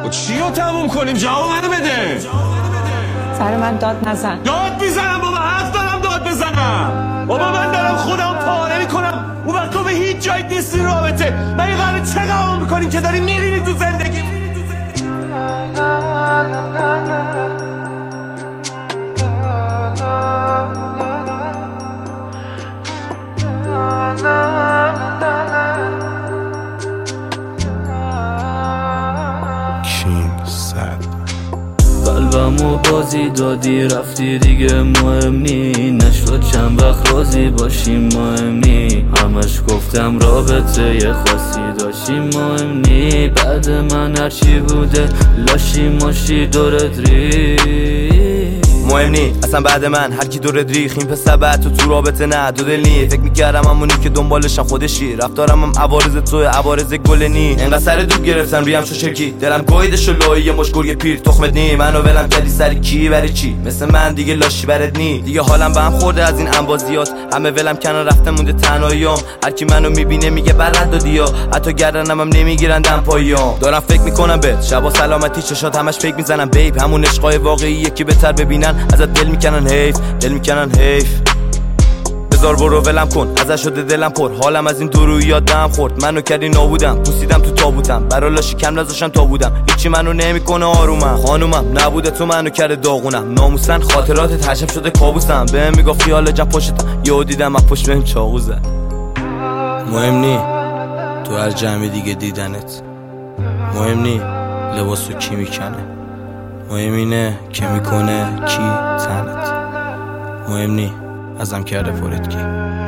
و چی رو تموم کنیم؟ جواب منو بده. سر من داد نزن. داد میزنم بابا، حق دارم داد بزنم بابا. من دارم خودم پاره میکنم، اون وقت تو به هیچ جایی نیستی رابطه. من یه قراره چقدر میکنیم که داری میرینی تو زندگی. قلبمو بازی دادی رفتی دیگه مهم نی. نشد چند وقت راضی باشی مهم نی. همش گفتم رابطه یه خاصی داشتی مهم نی. بعد من هرچی بوده لاشی ماشی دورت ری مهم نی اصلا بعد من هر کی دورت ریخ. این پسر بعد تو رابطه نه دو دل نی. فکر میکردم همونی که دنبالشم خودشی. رفتارم هم عوارض توی عوارض گل نی. انقدر سر دوب گرفتم ریم شو شرکی. دلم گویدش و لایی مش گرگ پیر تخمت نی. منو ولم کردی سر کی برای چی؟ مثل من دیگه لاشی برد نی. دیگه حالم به هم خورده از این انبازیات. همه ولم کنن رفتم مونده تنهاییام. هر کی منو میبینه میگه برد دادیا. حتی گردنم هم نمیگیرن دم پایام. دارم فکر میکنم بهت شبا سلامتی چشات همش فکر میزنم بیب. همون عشقای واقعیه که بهتر ببینن ازت دل میکنن حیف. دل میکنن حیف. بذار برو ولم کن ازش شده دلم پر. حالم از این دورو یادم خورد. منو کردی نابودم پوسیدم تو تابوتم. برا لاشی کم نذاشتم تا بودم. هیچی منو نمیکنه آرومم. خانومم نبوده تو منو کرده داغونم. ناموسن خاطرات هشم شده کابوسم. بهم میگفت خیال جم پشتم. یهو دیدم از پشت بهم چاقو زد. مهم نی تو هر جمعی دیگه دیدنت. مهم نی لباسو کی میکنه. مهم اینه که میکنه کی تنت. مهم نی ازم کرده پرت کی.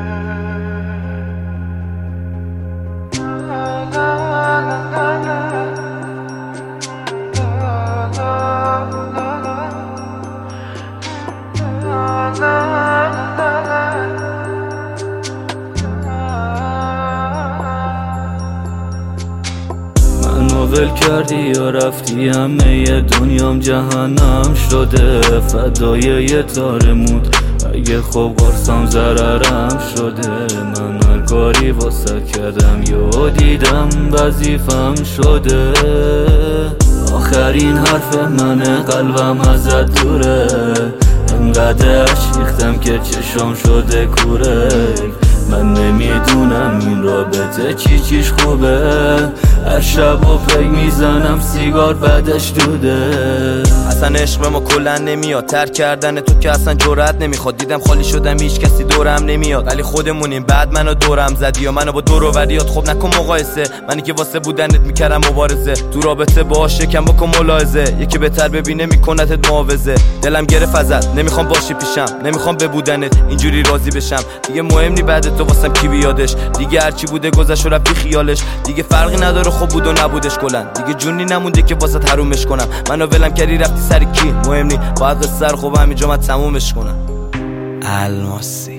منو ول کردی یا رفتی همه ی دنیام جهنم شده. فدای یه تارمود اگه خوب قرصم ضررم شده. من هر کاری واسه کردم یا دیدم وظیفم شده. آخرین حرف منه قلبم ازت دوره. انقدر شیختم که چشام شده کوره. من نمیدونم این رابطه چیش خوبه. هر شب و پی میزنم سیگار بعدش دوده. اصلا عشق به ما کلن نمیاد. ترک کردن تو که اصلا جرأت نمیخواد. دیدم خالی شدم هیچ کسی دورم نمیاد. ولی خودمونیم بعد منو دورم زدی یا منو با دور و وریات. خب نکن مقایسه. منی که واسه بودنت میکردم مبارزه. تو رابطه باهاش شکم بکن ملاحظه. یکی بهتر ببینه میکنتت معاوضه. دلم گرفت ازت نمیخوام باشی پیشم. نمیخوام به بودنت اینجوری راضی بشم. دیگه مهم نی بعد تو واسم کی بیادش. دیگه هرچی بوده گذشت و رفت بی خیالش. دیگه فرقی نداره خوب بود و نبودش کلن. دیگه جونی نمونده که واسه حرومش کنم. منو ولم کردی رفتی سر کی. مهم نی باید قصه رو خوب همینجا من تمومش کنم. الماسی